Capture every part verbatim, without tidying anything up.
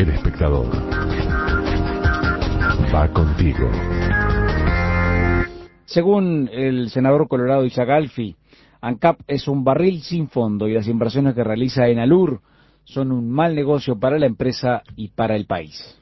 El espectador va contigo. Según el senador colorado Isaac Alfi, ANCAP es un barril sin fondo y las inversiones que realiza en Alur son un mal negocio para la empresa y para el país.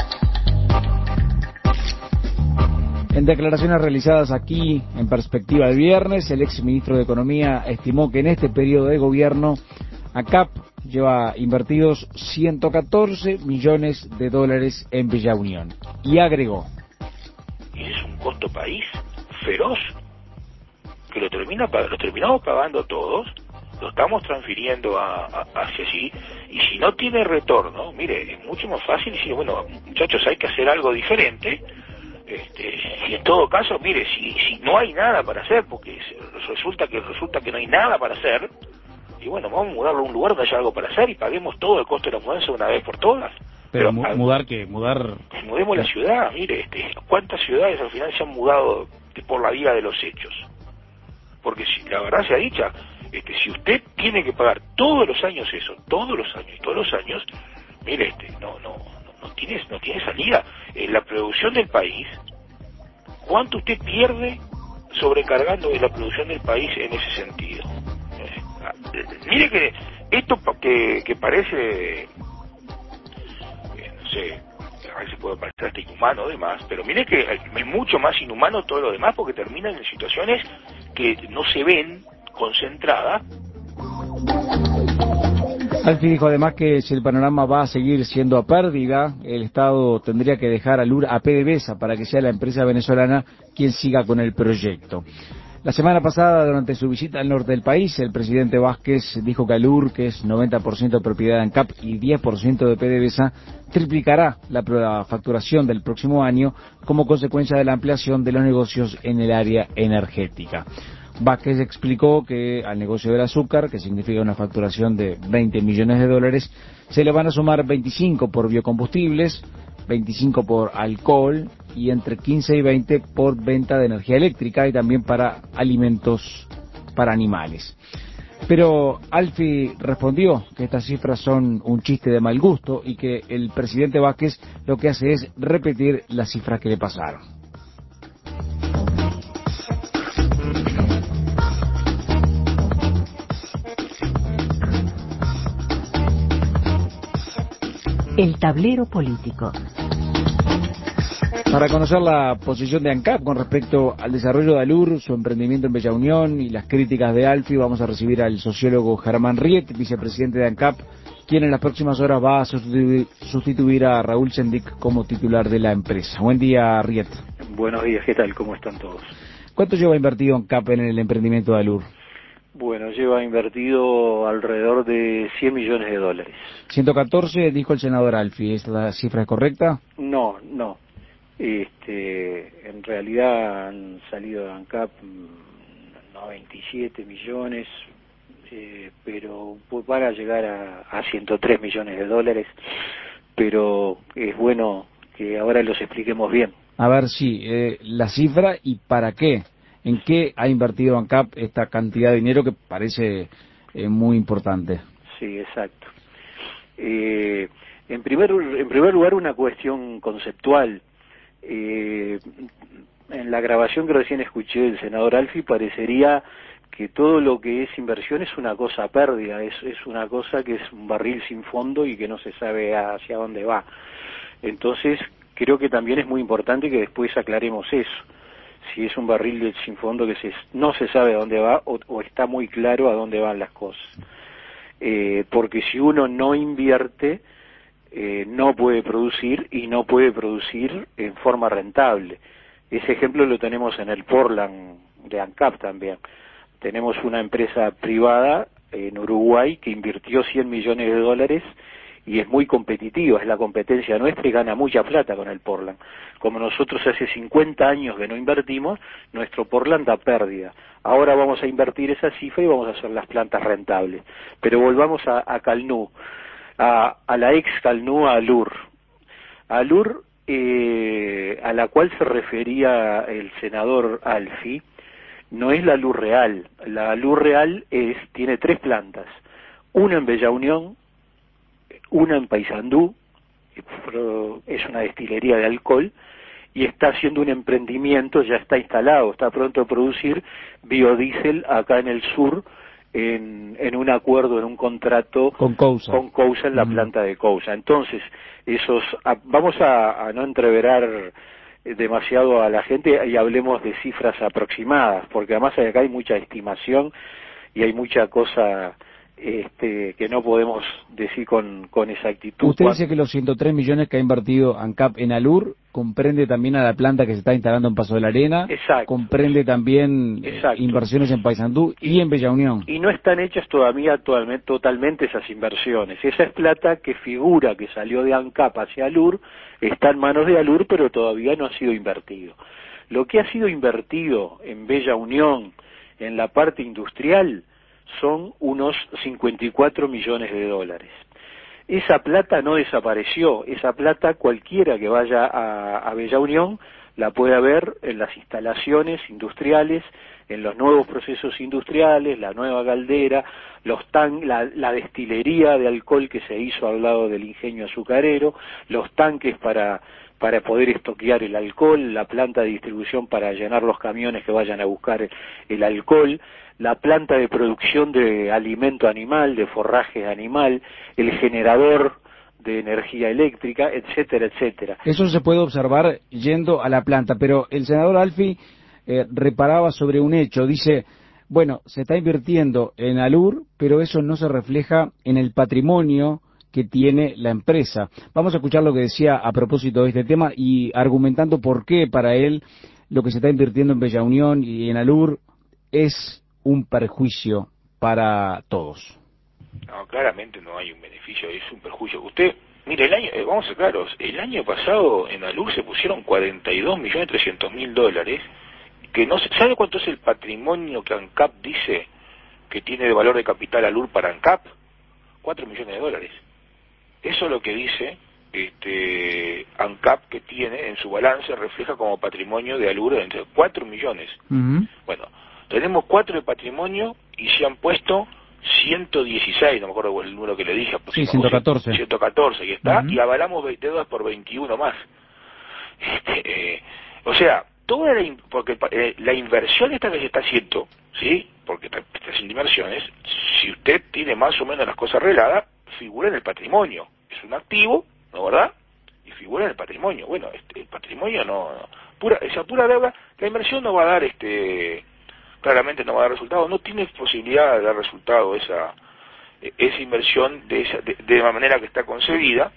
En declaraciones realizadas aquí en Perspectiva el viernes, el ex ministro de Economía estimó que en este periodo de gobierno ANCAP lleva invertidos ciento catorce millones de dólares en Bella Unión y agregó: y es un costo país feroz que lo termina lo terminamos pagando todos, lo estamos transfiriendo a, a, hacia allí, y si no tiene retorno, mire, es mucho más fácil decir, bueno, muchachos, hay que hacer algo diferente. Este, y en todo caso, mire, si, si no hay nada para hacer, porque resulta que resulta que no hay nada para hacer, y bueno, vamos a mudarlo a un lugar donde haya algo para hacer y paguemos todo el costo de la mudanza una vez por todas. Pero, Pero mu mudar qué, mudar... Pues mudemos la ciudad, mire, este, ¿cuántas ciudades al final se han mudado por la vía de los hechos? Porque si la verdad sea dicha, este, si usted tiene que pagar todos los años eso, todos los años, todos los años, mire, este, no, no, no, no tiene, no tiene salida. En la producción del país, ¿cuánto usted pierde sobrecargando de la producción del país en ese sentido? Eh, mire que esto que, que parece, eh, no sé, a veces puede parecer hasta inhumano además, pero mire que es mucho más inhumano todo lo demás, porque terminan en situaciones que no se ven concentradas. Alfi dijo además que si el panorama va a seguir siendo a pérdida, el Estado tendría que dejar a Alur a PDVSA para que sea la empresa venezolana quien siga con el proyecto. La semana pasada, durante su visita al norte del país, el presidente Vázquez dijo que Alur, que es noventa por ciento propiedad de ANCAP y diez por ciento de PDVSA, triplicará la facturación del próximo año como consecuencia de la ampliación de los negocios en el área energética. Vázquez explicó que al negocio del azúcar, que significa una facturación de veinte millones de dólares, se le van a sumar veinticinco por biocombustibles, veinticinco por alcohol y entre quince y veinte por venta de energía eléctrica y también para alimentos para animales. Pero Alfi respondió que estas cifras son un chiste de mal gusto y que el presidente Vázquez lo que hace es repetir las cifras que le pasaron. El tablero político. Para conocer la posición de ANCAP con respecto al desarrollo de Alur, su emprendimiento en Bella Unión y las críticas de Alfi, vamos a recibir al sociólogo Germán Riet, vicepresidente de ANCAP, quien en las próximas horas va a sustituir, sustituir a Raúl Sendic como titular de la empresa. Buen día, Riet. Buenos días, ¿qué tal? ¿Cómo están todos? ¿Cuánto lleva invertido ANCAP en el emprendimiento de Alur? Bueno, lleva invertido alrededor de cien millones de dólares. ciento catorce, dijo el senador Alfi. ¿Esta cifra es correcta? No, no. Este, en realidad han salido de ANCAP noventa y siete millones, eh, pero van a llegar a, a ciento tres millones de dólares, pero es bueno que ahora los expliquemos bien. A ver, sí, eh, la cifra y para qué. ¿En qué ha invertido ANCAP esta cantidad de dinero que parece eh, muy importante? Sí, exacto. Eh, en primer en primer lugar, una cuestión conceptual. Eh, en la grabación que recién escuché del senador Alfi parecería que todo lo que es inversión es una cosa pérdida, es, es una cosa que es un barril sin fondo y que no se sabe hacia dónde va. Entonces, creo que también es muy importante que después aclaremos eso. Si es un barril sin fondo que se, no se sabe a dónde va o, o está muy claro a dónde van las cosas. Eh, porque si uno no invierte, eh, no puede producir y no puede producir en forma rentable. Ese ejemplo lo tenemos en el Portland de ANCAP también. Tenemos una empresa privada en Uruguay que invirtió cien millones de dólares y es muy competitiva, es la competencia nuestra y gana mucha plata con el Portland. Como nosotros hace cincuenta años que no invertimos, nuestro Portland da pérdida. Ahora vamos a invertir esa cifra y vamos a hacer las plantas rentables. Pero volvamos a, a Calnú, a, a la ex Calnú, a Alur. A Alur, eh, a la cual se refería el senador Alfi, no es la Alur real. La Alur real es, tiene tres plantas, una en Bella Unión, una en Paysandú es una destilería de alcohol, y está haciendo un emprendimiento, ya está instalado, está pronto a producir biodiesel acá en el sur, en, en un acuerdo, en un contrato con Cousa, con Cousa en la mm. planta de Cousa. Entonces, esos, a, vamos a, a no entreverar demasiado a la gente y hablemos de cifras aproximadas, porque además acá hay mucha estimación y hay mucha cosa este, que no podemos decir con, con exactitud. Usted dice que los ciento tres millones que ha invertido ANCAP en Alur comprende también a la planta que se está instalando en Paso de la Arena. Exacto. Comprende también eh, inversiones en Paysandú y, y en Bella Unión. Y no están hechas todavía totalmente, totalmente esas inversiones. Esa es plata que figura que salió de ANCAP hacia Alur, está en manos de Alur, pero todavía no ha sido invertido. Lo que ha sido invertido en Bella Unión, en la parte industrial, son unos cincuenta y cuatro millones de dólares. Esa plata no desapareció, esa plata cualquiera que vaya a, a Bella Unión la puede ver en las instalaciones industriales, en los nuevos procesos industriales, la nueva caldera, los tan, la, la destilería de alcohol que se hizo al lado del ingenio azucarero, los tanques para para poder estoquear el alcohol, la planta de distribución para llenar los camiones que vayan a buscar el, el alcohol, la planta de producción de alimento animal, de forraje animal, el generador de energía eléctrica, etcétera, etcétera. Eso se puede observar yendo a la planta, pero el senador Alfi eh, reparaba sobre un hecho, dice, bueno, se está invirtiendo en Alur, pero eso no se refleja en el patrimonio que tiene la empresa. Vamos a escuchar lo que decía a propósito de este tema y argumentando por qué para él lo que se está invirtiendo en Bella Unión y en Alur es un perjuicio para todos. No, claramente no hay un beneficio, es un perjuicio. Usted, mire, el año, eh, vamos a ser claros, el año pasado en Alur se pusieron cuarenta y dos millones trescientos mil dólares, que no se, ¿sabe cuánto es el patrimonio que ANCAP dice que tiene de valor de capital Alur para ANCAP? cuatro millones de dólares. Eso es lo que dice este ANCAP que tiene en su balance, refleja como patrimonio de Alur entre cuatro millones. Uh-huh. Bueno, tenemos cuatro de patrimonio y se han puesto ciento dieciséis, no me acuerdo el número que le dije. Pues, sí, ciento catorce. ciento catorce, y está, uh-huh. Y avalamos veintidós por veintiuno más. Este, eh, o sea, toda la, porque eh, la inversión esta que se está haciendo, ¿sí? Porque está, está haciendo inversiones, si usted tiene más o menos las cosas arregladas, figura en el patrimonio. Es un activo, ¿no verdad? Y figura en el patrimonio. Bueno, este, el patrimonio no, no. Pura, esa pura deuda, la inversión no va a dar, este, claramente no va a dar resultado, no tiene posibilidad de dar resultado esa, esa inversión de, esa, de, de la manera que está concebida.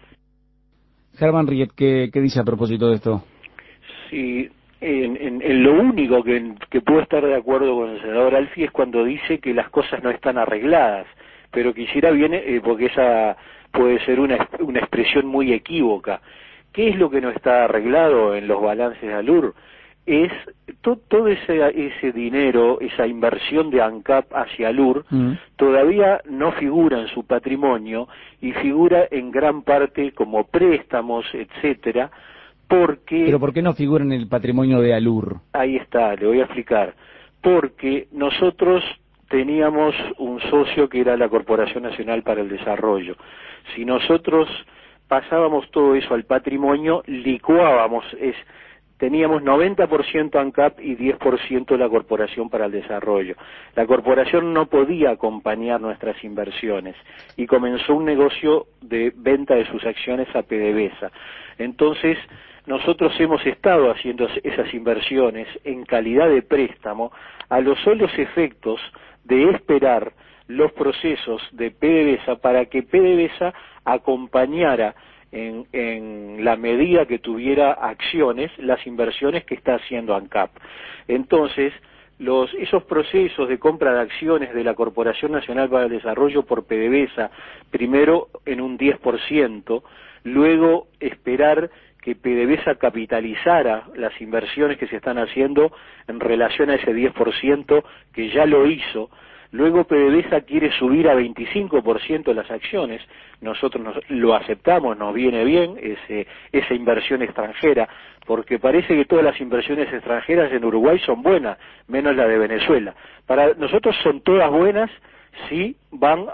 Germán Riet, ¿qué, qué dice a propósito de esto? Sí, en, en, en lo único que, que puedo estar de acuerdo con el senador Alfi es cuando dice que las cosas no están arregladas, pero quisiera bien, eh, porque esa puede ser una, una expresión muy equívoca. ¿Qué es lo que no está arreglado en los balances de Alur? Es to, todo ese, ese dinero, esa inversión de ANCAP hacia Alur, mm. todavía no figura en su patrimonio y figura en gran parte como préstamos, etcétera, porque... ¿Pero por qué no figura en el patrimonio de Alur? Ahí está, le voy a explicar. Porque nosotros teníamos un socio que era la Corporación Nacional para el Desarrollo. Si nosotros pasábamos todo eso al patrimonio, licuábamos, es, teníamos noventa por ciento ANCAP y diez por ciento la Corporación para el Desarrollo. La Corporación no podía acompañar nuestras inversiones y comenzó un negocio de venta de sus acciones a PDVSA. Entonces, nosotros hemos estado haciendo esas inversiones en calidad de préstamo a los solos efectos de esperar los procesos de PDVSA para que PDVSA acompañara en, en la medida que tuviera acciones las inversiones que está haciendo ANCAP. Entonces, los, esos procesos de compra de acciones de la Corporación Nacional para el Desarrollo por PDVSA, primero en un diez por ciento, luego esperar que PDVSA capitalizara las inversiones que se están haciendo en relación a ese diez por ciento que ya lo hizo. Luego PDVSA quiere subir a veinticinco por ciento las acciones, nosotros nos, lo aceptamos, nos viene bien ese, esa inversión extranjera, porque parece que todas las inversiones extranjeras en Uruguay son buenas, menos la de Venezuela. Para nosotros son todas buenas si van a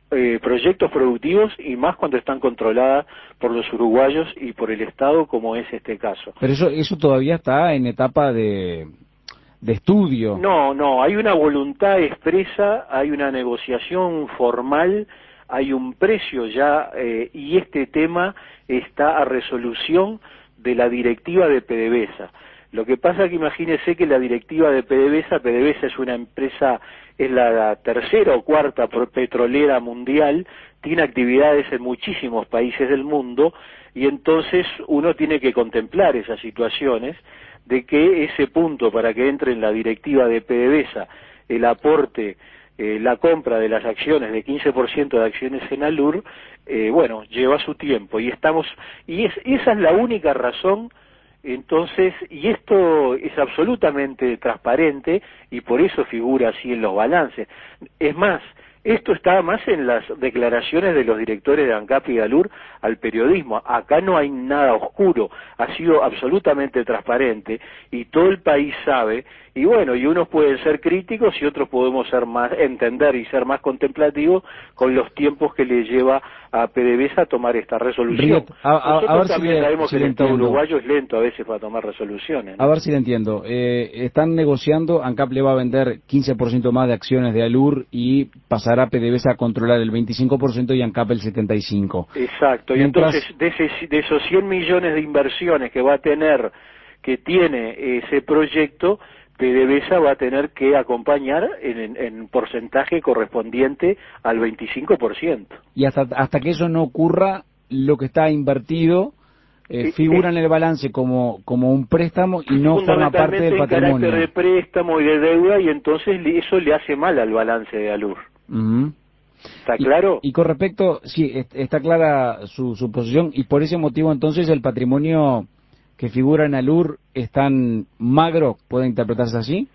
eh, proyectos productivos y más cuando están controladas por los uruguayos y por el Estado, como es este caso. Pero eso, eso todavía está en etapa de, de estudio. No, no, hay una voluntad expresa, hay una negociación formal, hay un precio ya, eh, y este tema está a resolución de la directiva de PDVSA. Lo que pasa que imagínese que la directiva de PDVSA, PDVSA es una empresa, es la tercera o cuarta petrolera mundial, tiene actividades en muchísimos países del mundo, y entonces uno tiene que contemplar esas situaciones de que ese punto para que entre en la directiva de PDVSA el aporte, eh, la compra de las acciones de quince por ciento de acciones en Alur, eh, bueno, lleva su tiempo y estamos, y es, esa es la única razón. Entonces, y esto es absolutamente transparente y por eso figura así en los balances. Es más, esto está más en las declaraciones de los directores de ANCAP y de Alur al periodismo. Acá no hay nada oscuro, ha sido absolutamente transparente y todo el país sabe. Y bueno, y unos pueden ser críticos y otros podemos ser más, entender y ser más contemplativos con los tiempos que le lleva a PDVSA a tomar esta resolución. Riet, a, a, Nosotros a ver también si le, sabemos si que le el Estado entiendo. uruguayo es lento a veces para tomar resoluciones, ¿no? A ver si le entiendo. Eh, están negociando, ANCAP le va a vender quince por ciento más de acciones de Alur y pasará a PDVSA a controlar el veinticinco por ciento y ANCAP el setenta y cinco por ciento. Exacto, Mientras... y entonces de, ese, de esos cien millones de inversiones que va a tener, que tiene ese proyecto, PDVSA va a tener que acompañar en, en, en porcentaje correspondiente al veinticinco por ciento. Y hasta, hasta que eso no ocurra, lo que está invertido eh, figura en el balance como, como un préstamo y no forma parte del patrimonio. En carácter de préstamo y de deuda, y entonces eso le hace mal al balance de Alur. Uh-huh. ¿Está claro? Y, y con respecto, sí, está clara su, su posición, y por ese motivo entonces el patrimonio que figura en Alur es tan magro, ¿puede interpretarse así?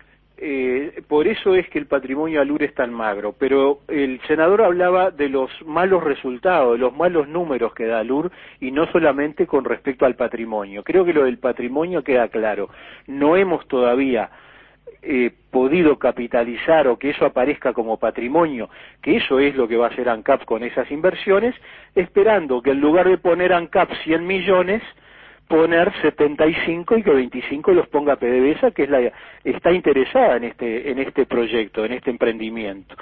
Eh, por eso es que el patrimonio Alur es tan magro, pero el senador hablaba de los malos resultados, de los malos números que da Alur, y no solamente con respecto al patrimonio. Creo que lo del patrimonio queda claro. No hemos todavía eh, podido capitalizar o que eso aparezca como patrimonio, que eso es lo que va a hacer ANCAP con esas inversiones, esperando que en lugar de poner ANCAP cien millones, poner setenta y cinco y que veinticinco los ponga PDVSA, que es la, está interesada en este, en este proyecto, en este emprendimiento.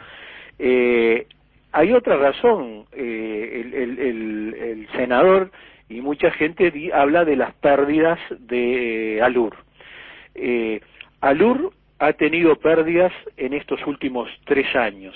Eh, hay otra razón, eh, el, el, el, el senador y mucha gente di, habla de las pérdidas de eh, Alur. Eh, Alur ha tenido pérdidas en estos últimos tres años.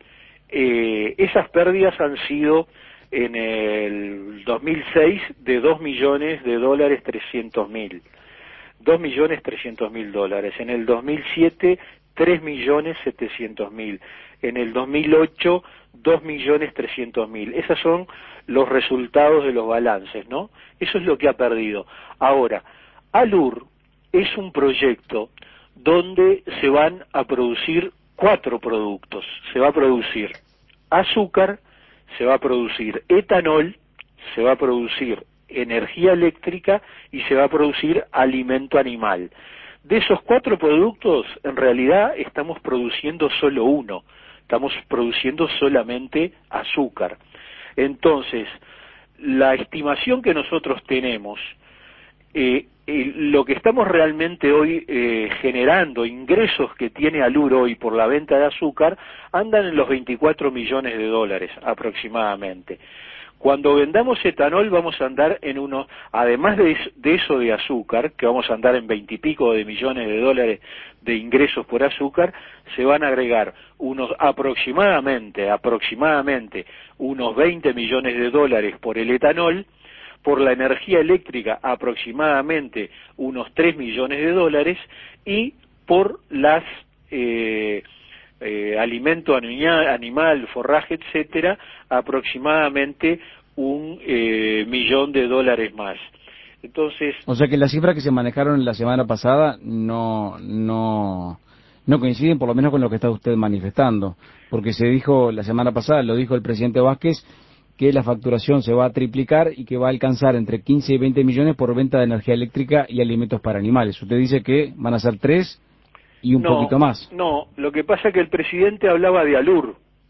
Eh, esas pérdidas han sido en el dos mil seis de dos millones de dólares trescientos mil, dos millones trescientos mil dólares, en el dos mil siete tres millones setecientos mil, en el dos mil ocho dos millones trescientos mil. Esos son los resultados de los balances, ¿no? Eso es lo que ha perdido. Ahora, Alur es un proyecto donde se van a producir cuatro productos. Se va a producir azúcar, se va a producir etanol, se va a producir energía eléctrica y se va a producir alimento animal. De esos cuatro productos, en realidad estamos produciendo solo uno, estamos produciendo solamente azúcar. Entonces, la estimación que nosotros tenemos, eh, eh, lo que estamos realmente hoy eh, generando, ingresos que tiene Alur hoy por la venta de azúcar, andan en los veinticuatro millones de dólares aproximadamente. Cuando vendamos etanol vamos a andar en uno, además de, de eso de azúcar, que vamos a andar en veintipico de millones de dólares de ingresos por azúcar, se van a agregar unos aproximadamente, aproximadamente unos veinte millones de dólares por el etanol, por la energía eléctrica aproximadamente unos tres millones de dólares y por las eh, eh, alimento animal, animal, forraje, etcétera, aproximadamente un eh, millón de dólares más. Entonces, o sea que las cifras que se manejaron la semana pasada no no no coinciden, por lo menos con lo que está usted manifestando, porque se dijo la semana pasada, lo dijo el presidente Vázquez, que la facturación se va a triplicar y que va a alcanzar entre quince y veinte millones por venta de energía eléctrica y alimentos para animales. Usted dice que van a ser tres y un no, poquito más. No, lo que pasa es que el presidente hablaba de Alur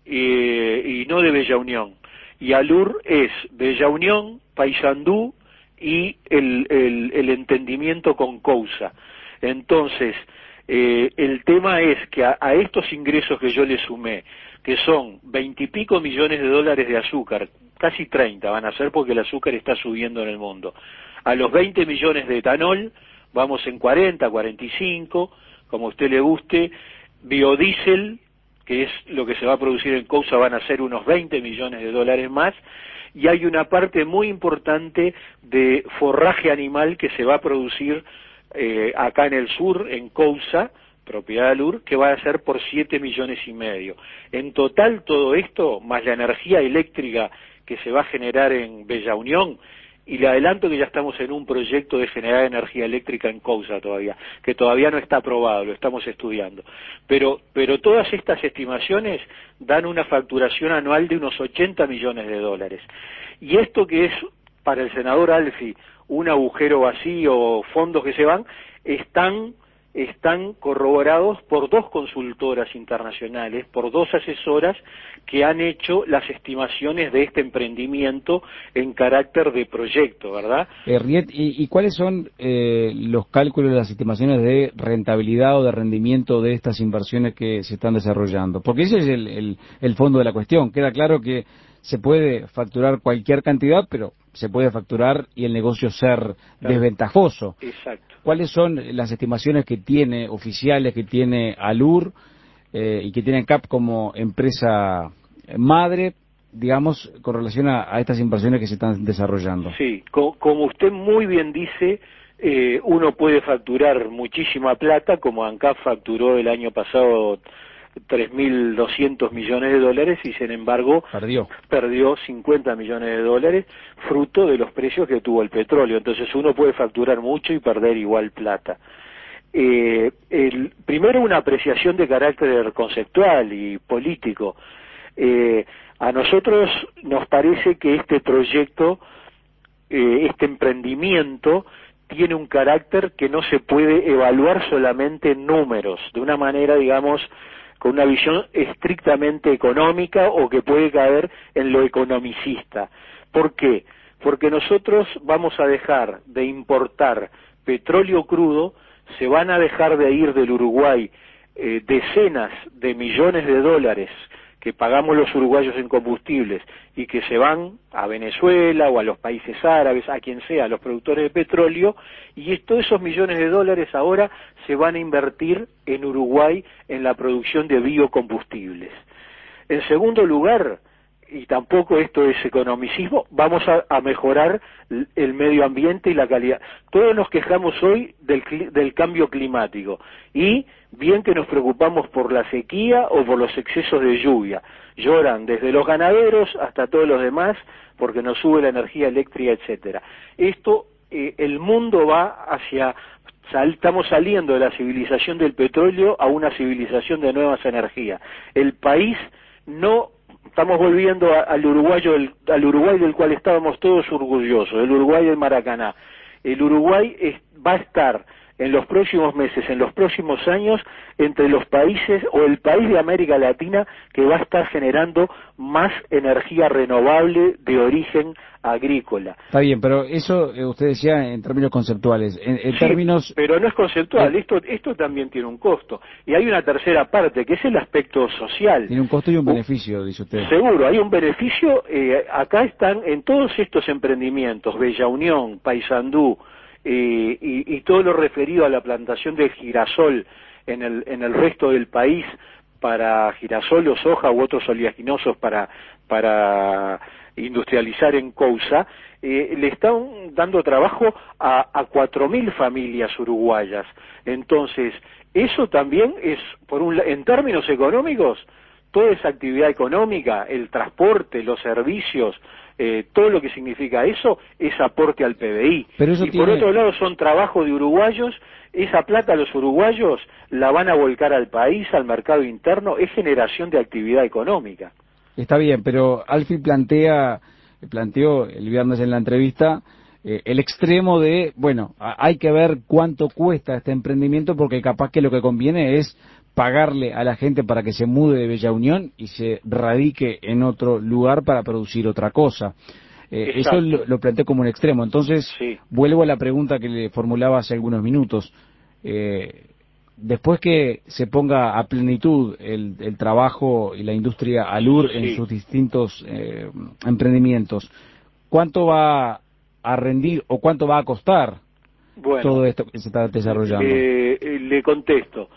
eh, y no de Bella Unión. Y Alur es Bella Unión, Paysandú y el, el, el entendimiento con Cousa. Entonces, eh, el tema es que a, a estos ingresos que yo le sumé, que son veintipico millones de dólares de azúcar, casi treinta van a ser porque el azúcar está subiendo en el mundo, a los veinte millones de etanol, vamos en cuarenta, cuarenta y cinco, como a usted le guste, biodiesel, que es lo que se va a producir en Cousa, van a ser unos veinte millones de dólares más, y hay una parte muy importante de forraje animal que se va a producir eh, acá en el sur, en Cousa, propiedad de Alur, que va a ser por siete millones y medio. En total todo esto, más la energía eléctrica que se va a generar en Bella Unión, y le adelanto que ya estamos en un proyecto de generar energía eléctrica en Cousa todavía, que todavía no está aprobado, lo estamos estudiando. Pero, pero todas estas estimaciones dan una facturación anual de unos ochenta millones de dólares. Y esto que es para el senador Alfi un agujero vacío, fondos que se van, están... están corroborados por dos consultoras internacionales, por dos asesoras que han hecho las estimaciones de este emprendimiento en carácter de proyecto, ¿verdad? Eh, Riet, ¿y, ¿y cuáles son eh, los cálculos, las estimaciones de rentabilidad o de rendimiento de estas inversiones que se están desarrollando? Porque ese es el, el, el fondo de la cuestión. Queda claro que se puede facturar cualquier cantidad, pero se puede facturar y el negocio ser claro, desventajoso. Exacto. ¿Cuáles son las estimaciones que tiene, oficiales, que tiene Alur eh, y que tiene C A P como empresa madre, digamos, con relación a, a estas inversiones que se están desarrollando? Sí, co como usted muy bien dice, eh, uno puede facturar muchísima plata, como ANCAP facturó el año pasado tres mil doscientos millones de dólares y sin embargo perdió. perdió cincuenta millones de dólares fruto de los precios que tuvo el petróleo. Entonces uno puede facturar mucho y perder igual plata. Eh, el, primero una apreciación de carácter conceptual y político. Eh, a nosotros nos parece que este proyecto, eh, este emprendimiento, tiene un carácter que no se puede evaluar solamente en números, de una manera, digamos, con una visión estrictamente económica o que puede caer en lo economicista. ¿Por qué? Porque nosotros vamos a dejar de importar petróleo crudo, se van a dejar de ir del Uruguay eh, decenas de millones de dólares que pagamos los uruguayos en combustibles y que se van a Venezuela o a los países árabes, a quien sea, a los productores de petróleo, y todos esos millones de dólares ahora se van a invertir en Uruguay en la producción de biocombustibles. En segundo lugar, y tampoco esto es economicismo, vamos a, a mejorar el medio ambiente y la calidad. Todos nos quejamos hoy del, del cambio climático y bien que nos preocupamos por la sequía o por los excesos de lluvia. Lloran desde los ganaderos hasta todos los demás porque nos sube la energía eléctrica, etcétera. Esto, eh, el mundo va hacia, sal, estamos saliendo de la civilización del petróleo a una civilización de nuevas energías. El país no... Estamos volviendo a, al uruguayo, del, al Uruguay del cual estábamos todos orgullosos, el Uruguay del Maracaná. El Uruguay es, va a estar en los próximos meses, en los próximos años, entre los países o el país de América Latina que va a estar generando más energía renovable de origen agrícola. Está bien, pero eso eh, usted decía en términos conceptuales. En, en sí, términos... pero no es conceptual, eh... esto, esto también tiene un costo. Y hay una tercera parte, que es el aspecto social. Tiene un costo y un beneficio, dice usted. Seguro, hay un beneficio. Eh, acá están en todos estos emprendimientos, Bella Unión, Paysandú, Eh, y, y todo lo referido a la plantación de girasol en el, en el resto del país para girasol o soja u otros oleaginosos para, para industrializar en Cousa, eh, le están dando trabajo a, a cuatro mil familias uruguayas. Entonces, eso también es, por un, en términos económicos, toda esa actividad económica, el transporte, los servicios, eh, todo lo que significa eso es aporte al P B I. Pero eso y tiene... por otro lado son trabajo de uruguayos, esa plata los uruguayos la van a volcar al país, al mercado interno, es generación de actividad económica. Está bien, pero Alfi plantea, planteó el viernes en la entrevista eh, el extremo de, bueno, hay que ver cuánto cuesta este emprendimiento porque capaz que lo que conviene es pagarle a la gente para que se mude de Bella Unión y se radique en otro lugar para producir otra cosa. Eh, eso lo, lo planteé como un extremo. Entonces, sí. Vuelvo a la pregunta que le formulaba hace algunos minutos. Eh, después que se ponga a plenitud el, el trabajo y la industria Alur sí. en sus distintos eh, emprendimientos, ¿cuánto va a rendir o cuánto va a costar bueno, todo esto que se está desarrollando? Eh, le contesto.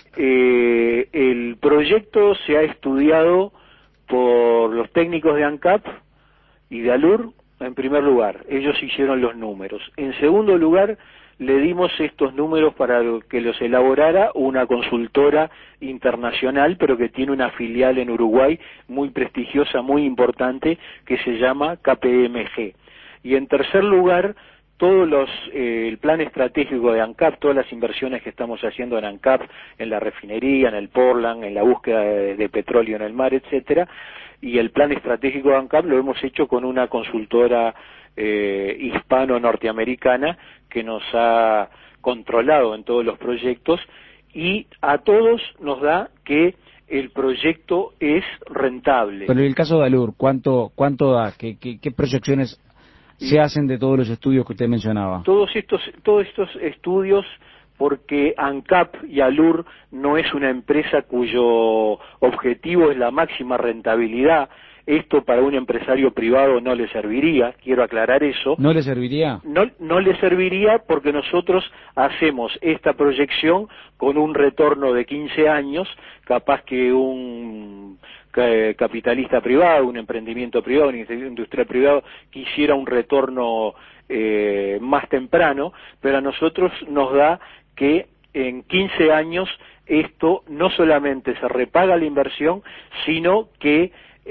Eh, el proyecto se ha estudiado por los técnicos de ANCAP y de Alur, en primer lugar. Ellos hicieron los números. En segundo lugar, le dimos estos números para que los elaborara una consultora internacional, pero que tiene una filial en Uruguay muy prestigiosa, muy importante, que se llama K P M G. Y en tercer lugar, todos los eh, el plan estratégico de ANCAP, todas las inversiones que estamos haciendo en ANCAP, en la refinería, en el Portland, en la búsqueda de, de petróleo en el mar, etcétera, y el plan estratégico de ANCAP lo hemos hecho con una consultora eh, hispano-norteamericana que nos ha controlado en todos los proyectos, y a todos nos da que el proyecto es rentable. Pero en el caso de Alur, ¿cuánto cuánto da? ¿Qué, qué, qué proyecciones se hacen de todos los estudios que usted mencionaba? Todos estos, todos estos estudios, porque ANCAP y Alur no es una empresa cuyo objetivo es la máxima rentabilidad. Esto para un empresario privado no le serviría, quiero aclarar eso. ¿No le serviría? No, no le serviría porque nosotros hacemos esta proyección con un retorno de quince años, capaz que un capitalista privado, un emprendimiento privado, un industrial privado quisiera un retorno eh, más temprano, pero a nosotros nos da que en quince años esto no solamente se repaga la inversión, sino que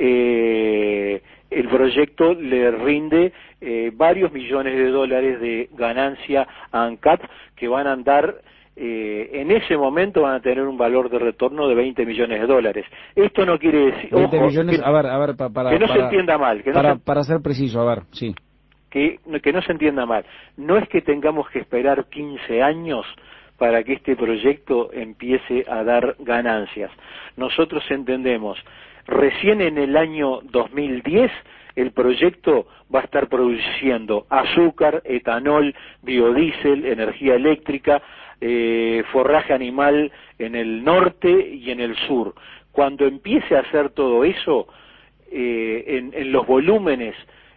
eh, el proyecto le rinde eh, varios millones de dólares de ganancia a ANCAP, que van a andar Eh, en ese momento van a tener un valor de retorno de veinte millones de dólares. Esto no quiere decir... veinte ojo, millones, que, a ver, a ver, pa, para... Que no para, se entienda mal. Que no para, se, para ser preciso, a ver, sí. Que, que no se entienda mal. No es que tengamos que esperar quince años para que este proyecto empiece a dar ganancias. Nosotros entendemos, recién en el año dos mil diez el proyecto va a estar produciendo azúcar, etanol, biodiesel, energía eléctrica, eh, forraje animal en el norte y en el sur. Cuando empiece a hacer todo eso, eh, en, en los volúmenes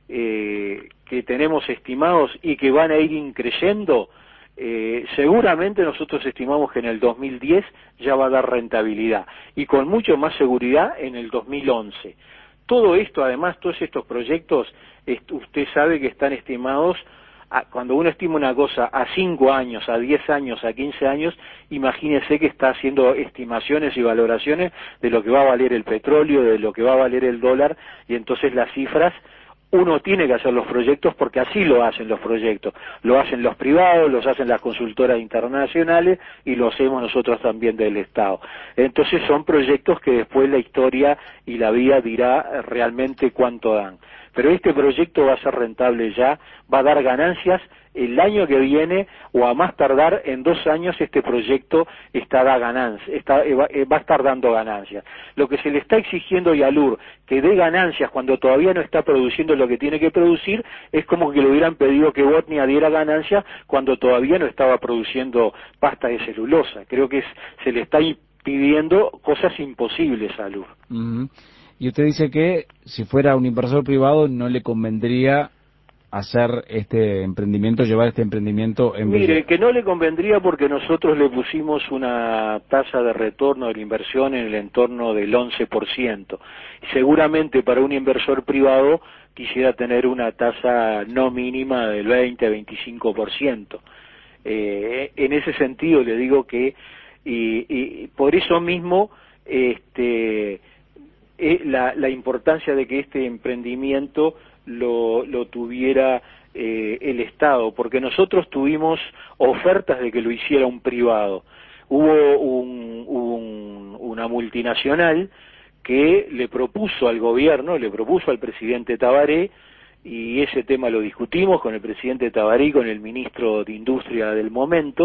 eh, que tenemos estimados y que van a ir increyendo, eh, seguramente nosotros estimamos que en el dos mil diez ya va a dar rentabilidad, y con mucho más seguridad en el dos mil once. Todo esto, además, todos estos proyectos, usted sabe que están estimados, a, cuando uno estima una cosa a cinco años, a diez años, a quince años, imagínese que está haciendo estimaciones y valoraciones de lo que va a valer el petróleo, de lo que va a valer el dólar, y entonces las cifras, uno tiene que hacer los proyectos porque así lo hacen los proyectos. Lo hacen los privados, los hacen las consultoras internacionales y lo hacemos nosotros también del Estado. Entonces son proyectos que después la historia y la vida dirá realmente cuánto dan. Pero este proyecto va a ser rentable ya, va a dar ganancias el año que viene, o a más tardar en dos años este proyecto estará ganancia, está, va, va a estar dando ganancias. Lo que se le está exigiendo a Alur, que dé ganancias cuando todavía no está produciendo lo que tiene que producir, es como que le hubieran pedido que Botnia diera ganancias cuando todavía no estaba produciendo pasta de celulosa. Creo que es, se le está pidiendo cosas imposibles a Alur. Uh-huh. Y usted dice que si fuera un inversor privado no le convendría hacer este emprendimiento, llevar este emprendimiento en Mire, Bella... que no le convendría porque nosotros le pusimos una tasa de retorno de la inversión en el entorno del once por ciento. Seguramente para un inversor privado quisiera tener una tasa no mínima del veinte a veinticinco por ciento. Eh, en ese sentido le digo que, y, y por eso mismo, este, eh, la, la importancia de que este emprendimiento Lo, lo tuviera eh, el Estado, porque nosotros tuvimos ofertas de que lo hiciera un privado. Hubo un, un, una multinacional que le propuso al gobierno, le propuso al presidente Tabaré, y ese tema lo discutimos con el presidente Tabaré y con el ministro de Industria del momento,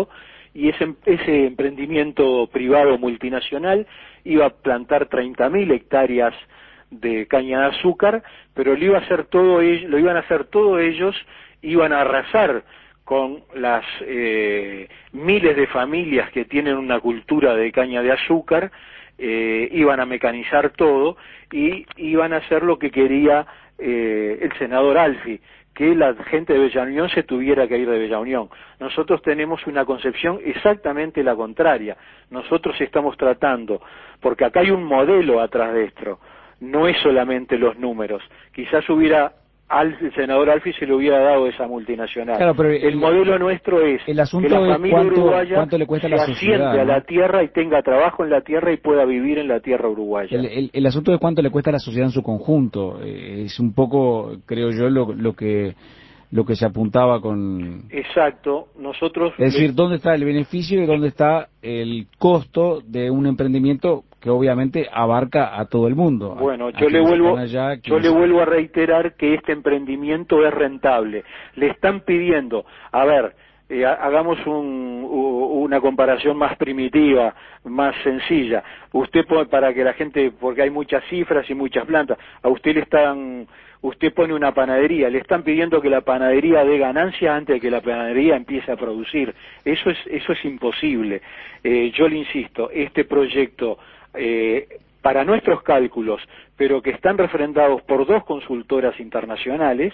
y ese, ese emprendimiento privado multinacional iba a plantar treinta mil hectáreas de caña de azúcar, pero lo iba a hacer todo ellos, lo iban a hacer todos ellos, iban a arrasar con las eh, miles de familias que tienen una cultura de caña de azúcar, eh, iban a mecanizar todo y iban a hacer lo que quería eh, el senador Alfi, que la gente de Bella Unión se tuviera que ir de Bella Unión. Nosotros tenemos una concepción exactamente la contraria. Nosotros estamos tratando, porque acá hay un modelo atrás de esto, no es solamente los números. Quizás hubiera, al el senador Alfi se le hubiera dado esa multinacional. Claro, pero el, el modelo nuestro es el asunto que la familia es cuánto, uruguaya cuánto le cuesta se a la sociedad, asiente ¿no? a la tierra y tenga trabajo en la tierra y pueda vivir en la tierra uruguaya. El, el, el asunto de cuánto le cuesta a la sociedad en su conjunto. Eh, es un poco, creo yo, lo, lo que lo que se apuntaba con... Exacto, nosotros... Es decir, le... ¿dónde está el beneficio y dónde está el costo de un emprendimiento que obviamente abarca a todo el mundo? Bueno, a, yo a le vuelvo allá, yo le vuelvo a reiterar que este emprendimiento es rentable. Le están pidiendo, a ver, eh, hagamos un, una comparación más primitiva, más sencilla. Usted pone, para que la gente, porque hay muchas cifras y muchas plantas, a usted le están... Usted pone una panadería, le están pidiendo que la panadería dé ganancias antes de que la panadería empiece a producir. Eso es, eso es imposible. Eh, yo le insisto, este proyecto, eh, para nuestros cálculos, pero que están refrendados por dos consultoras internacionales,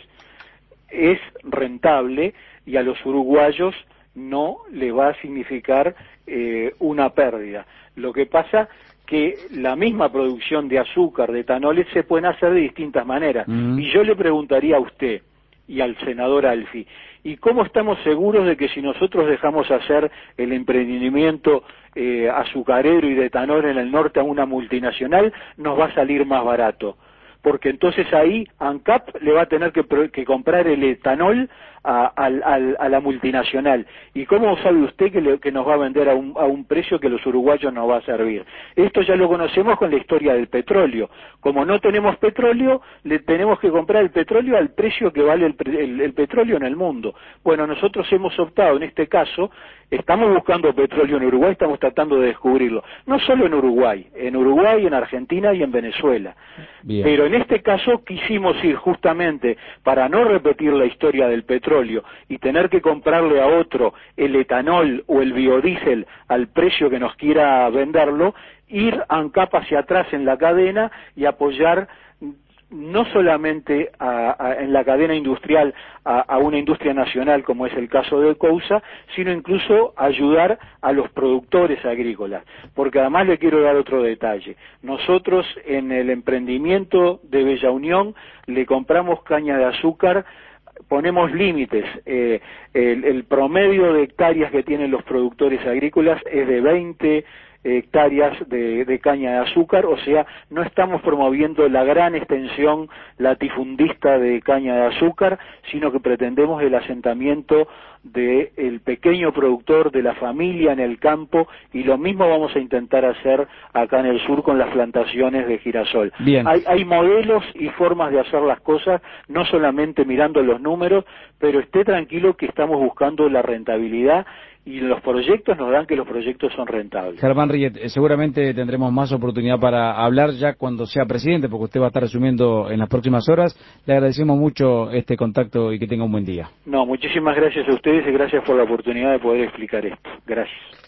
es rentable y a los uruguayos no le va a significar eh, una pérdida. Lo que pasa que la misma producción de azúcar, de etanoles, se pueden hacer de distintas maneras. Mm. Y yo le preguntaría a usted y al senador Alfi, ¿y cómo estamos seguros de que si nosotros dejamos hacer el emprendimiento eh, azucarero y de etanol en el norte a una multinacional, nos va a salir más barato? Porque entonces ahí ANCAP le va a tener que, que comprar el etanol a, a, a, a la multinacional. ¿Y cómo sabe usted que, le, que nos va a vender a un, a un precio que los uruguayos nos va a servir? Esto ya lo conocemos con la historia del petróleo. Como no tenemos petróleo, le tenemos que comprar el petróleo al precio que vale el, el, el petróleo en el mundo. Bueno, nosotros hemos optado en este caso, estamos buscando petróleo en Uruguay, estamos tratando de descubrirlo. No solo en Uruguay, en Uruguay, en Argentina y en Venezuela. Bien. Pero en este caso quisimos ir justamente para no repetir la historia del petróleo y tener que comprarle a otro el etanol o el biodiesel al precio que nos quiera venderlo, ir ANCAP hacia atrás en la cadena y apoyar no solamente a, a, en la cadena industrial a, a una industria nacional como es el caso de Cousa, sino incluso ayudar a los productores agrícolas, porque además le quiero dar otro detalle. Nosotros en el emprendimiento de Bella Unión le compramos caña de azúcar, ponemos límites, eh, el, el promedio de hectáreas que tienen los productores agrícolas es de veinte hectáreas de, de caña de azúcar, o sea, no estamos promoviendo la gran extensión latifundista de caña de azúcar, sino que pretendemos el asentamiento del pequeño productor, de la familia en el campo, y lo mismo vamos a intentar hacer acá en el sur con las plantaciones de girasol. Bien. Hay, hay modelos y formas de hacer las cosas, no solamente mirando los números, pero esté tranquilo que estamos buscando la rentabilidad y los proyectos nos dan que los proyectos son rentables. Germán Riet, eh, seguramente tendremos más oportunidad para hablar ya cuando sea presidente, porque usted va a estar asumiendo en las próximas horas. Le agradecemos mucho este contacto y que tenga un buen día. No, muchísimas gracias a ustedes y gracias por la oportunidad de poder explicar esto. Gracias.